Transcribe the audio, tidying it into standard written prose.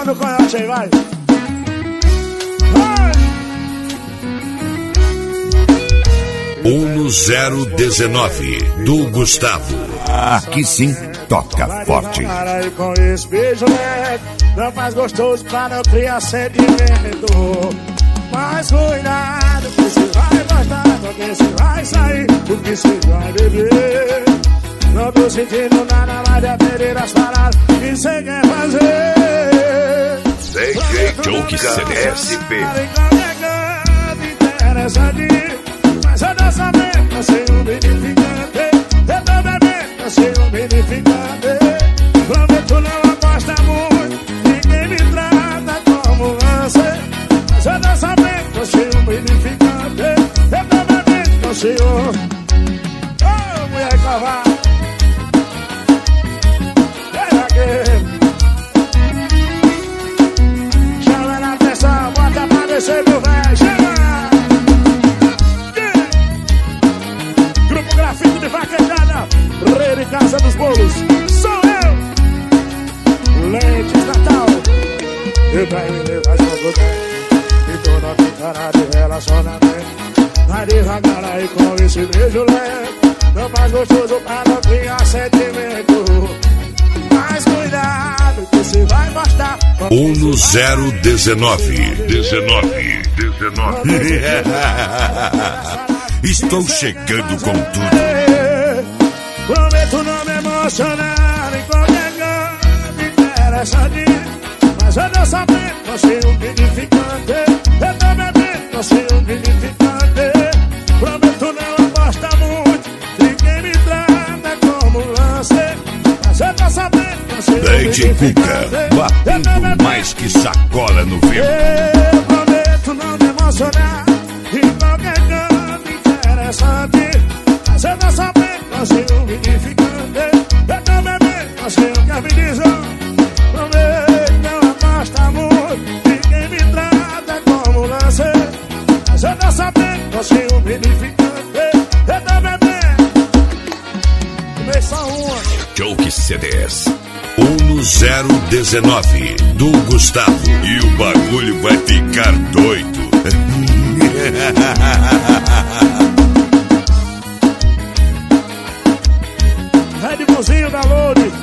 cima do coiote aí, vai. No 019 do Gustavo. Aqui sim toca forte. Para aí com esse beijo leve, não faz gostoso pra não criar sentimento. Mas cuidado que você vai gostar, porque você vai sair, porque você vai beber. Não tô sentindo nada mais de aprender as paradas que você quer fazer. DJ Joke CDSP. Mas eu não sabendo, eu sei um beneficante. Eu tô bebendo, eu sei um beneficante. Prometo não aposta muito, ninguém me trata como você. Mas eu não sabendo, eu sei um beneficante. Eu tô bebendo, eu sei um... Oh, mulher cavalo. Vem aqui. Chama na pressão, bota pra descer, meu velho. Chama! Grafite de vaquejada, rei de Casa dos Bolos, sou eu, Lentes Natal. Eu tenho me levar jogo bem, e tô na cara de relacionamento. Vai devagar aí com esse beijo leve, não faz gostoso pra não criar sentimento. Mas cuidado que você vai gostar. No 019. 19. Estou chegando com tudo. Prometo não me emocionar em qualquer canto interessante. Mas eu não sabendo, você é um beneficante. Eu tô bebendo, você é um beneficante. Prometo não aposta muito, ninguém me trata como lance. Mas eu tô sabendo, você é um Leite beneficante. Cuca, batendo mais que sacola no vento. Eu prometo não me emocionar em qualquer canto. Mas eu não sabendo, você é um beneficante. Eu tô bebendo, você não quer me dizer. Prometo, não aposta muito, ninguém me trata como lance. Mas eu não sabendo, você é um beneficante. Eu tô bebendo. Tomei só uma. Joke CDs. No 019 do Gustavo. E o bagulho vai ficar doido. Redbullzinho da Loure,